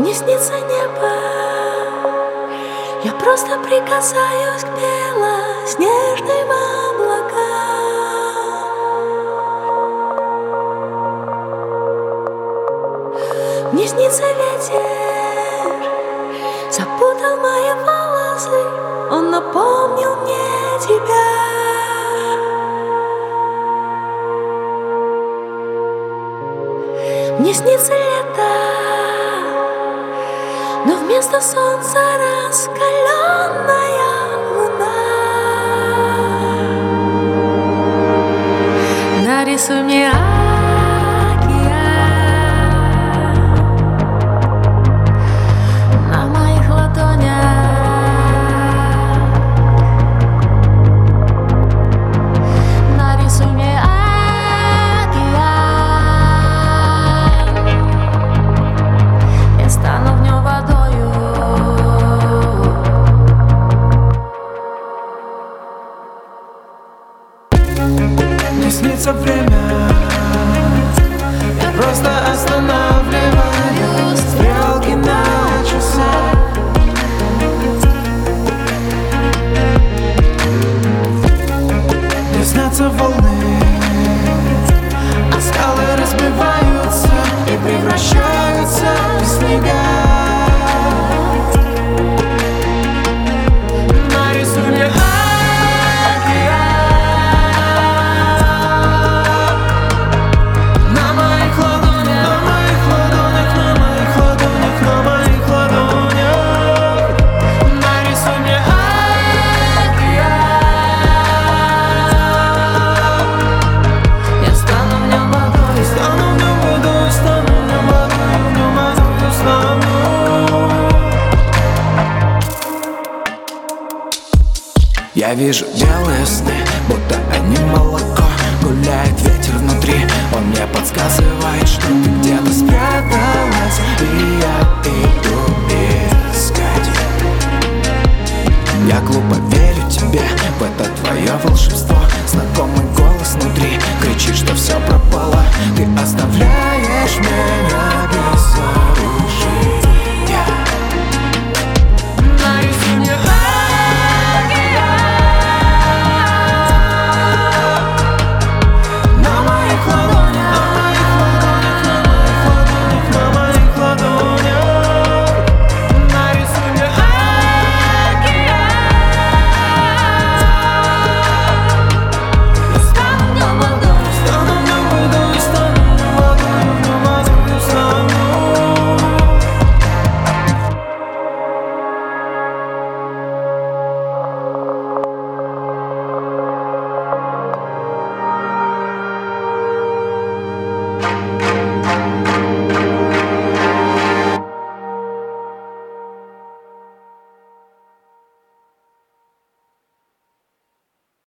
Мне снится небо, я просто прикасаюсь к белоснежным облакам. Мне снится ветер, запутал мои волосы, он напомнил мне тебя. Мне снится лето, но вместо солнца раскаленная луна. Нарисуй мне океан на моих ладонях. Нарисуй мне океан, я стану в нем водою. Мне снится время, я просто останавливаю стрелки на часах. Мне снятся волны, а скалы разбиваются и превращаются в снега. Нарисуй мне я вижу белые сны, будто они молоко. Гуляет ветер внутри, он мне подсказывает, что ты где-то спряталась. И я иду